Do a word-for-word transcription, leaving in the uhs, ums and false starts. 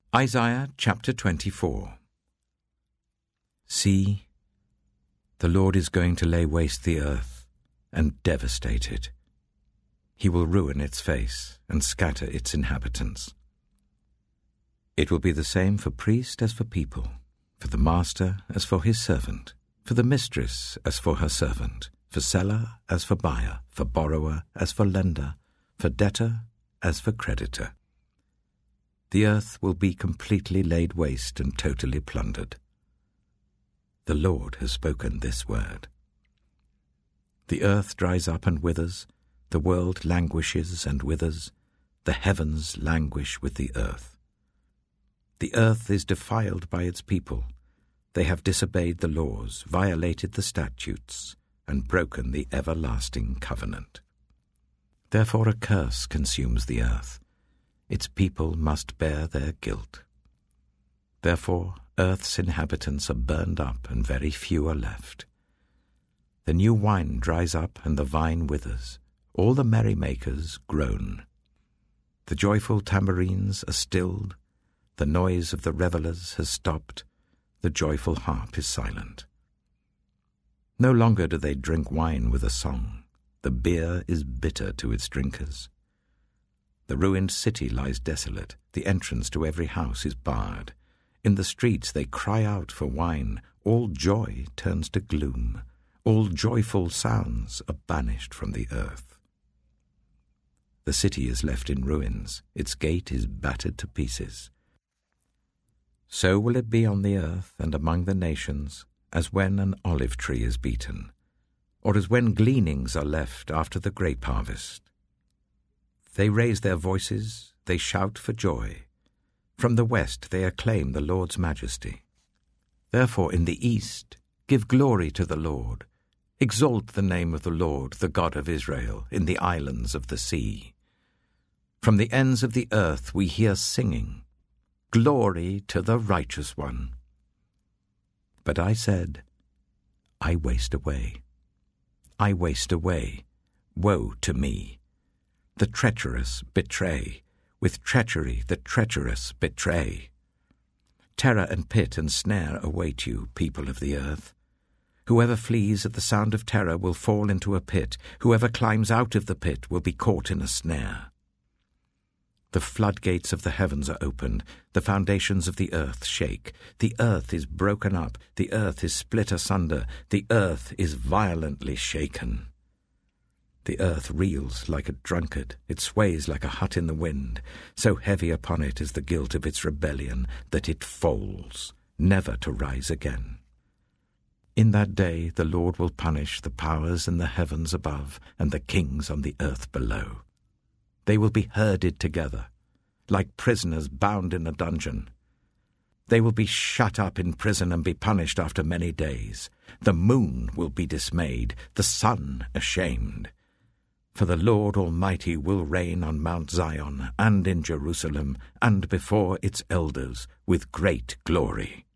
Isaiah chapter twenty-four. See, the Lord is going to lay waste the earth and devastate it. He will ruin its face and scatter its inhabitants. It will be the same for priest as for people, for the master as for his servant, for the mistress as for her servant, for seller as for buyer, for borrower as for lender, for debtor as for creditor. The earth will be completely laid waste and totally plundered. The Lord has spoken this word. The earth dries up and withers, the world languishes and withers, the heavens languish with the earth. The earth is defiled by its people. They have disobeyed the laws, violated the statutes, and broken the everlasting covenant. Therefore a curse consumes the earth. Its people must bear their guilt. Therefore earth's inhabitants are burned up, and very few are left. The new wine dries up, and the vine withers. All the merrymakers groan. The joyful tambourines are stilled. The noise of the revellers has stopped. The joyful harp is silent. No longer do they drink wine with a song. The beer is bitter to its drinkers. The ruined city lies desolate. The entrance to every house is barred. In the streets they cry out for wine. All joy turns to gloom. All joyful sounds are banished from the earth. The city is left in ruins. Its gate is battered to pieces. So will it be on the earth and among the nations, as when an olive tree is beaten, or as when gleanings are left after the grape harvest. They raise their voices, they shout for joy. From the west they acclaim the Lord's majesty. Therefore in the east give glory to the Lord. Exalt the name of the Lord, the God of Israel, in the islands of the sea. From the ends of the earth we hear singing, Glory to the Righteous One. But I said, I waste away. I waste away. Woe to me! The treacherous betray. With treachery the treacherous betray. Terror and pit and snare await you, people of the earth. Whoever flees at the sound of terror will fall into a pit. Whoever climbs out of the pit will be caught in a snare. The floodgates of the heavens are opened. The foundations of the earth shake. The earth is broken up. The earth is split asunder. The earth is violently shaken. The earth reels like a drunkard. It sways like a hut in the wind. So heavy upon it is the guilt of its rebellion that it falls, never to rise again. In that day the Lord will punish the powers in the heavens above and the kings on the earth below. They will be herded together, like prisoners bound in a dungeon. They will be shut up in prison and be punished after many days. The moon will be dismayed, the sun ashamed. For the Lord Almighty will reign on Mount Zion and in Jerusalem and before its elders with great glory.